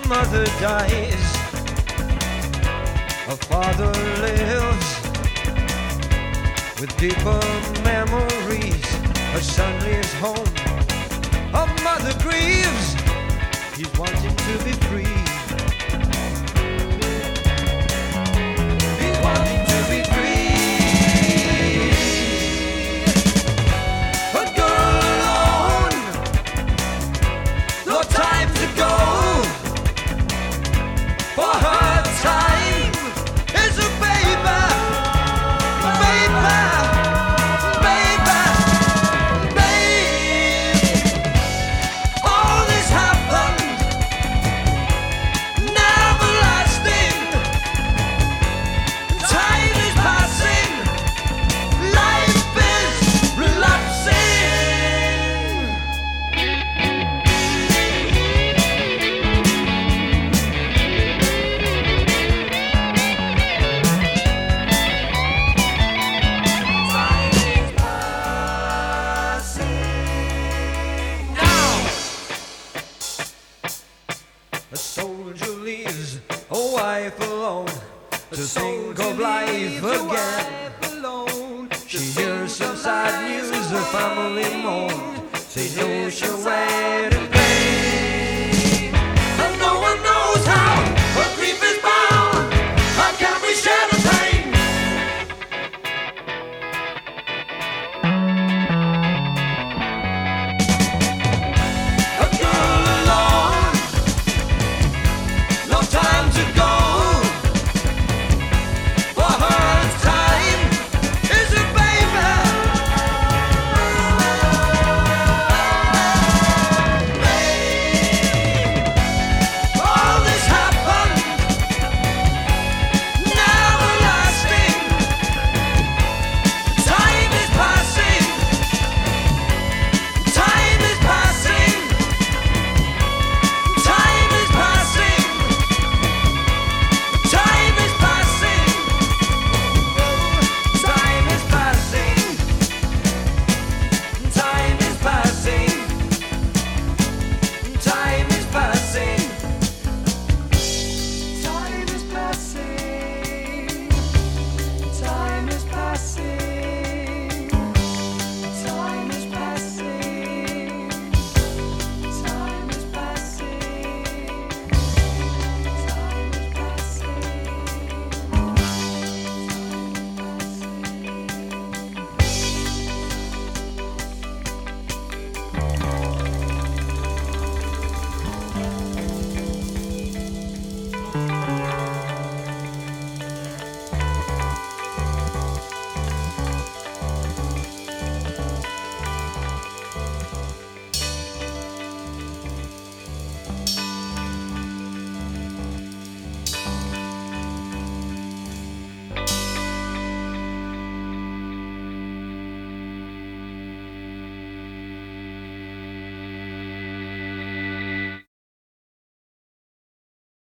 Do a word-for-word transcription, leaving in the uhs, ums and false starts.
mother dies, a father lives with deeper memories. A son leaves home, a mother grieves. He's wanting to be free. He's wanting to be free. A girl alone, no time to go. For her time is a baby, baby, baby, babe. All this happened, never lasting. Time is passing, life is relapsing. A soldier leaves a wife alone to think of life again. She hears some sad news, her family moaned. They know she'll wait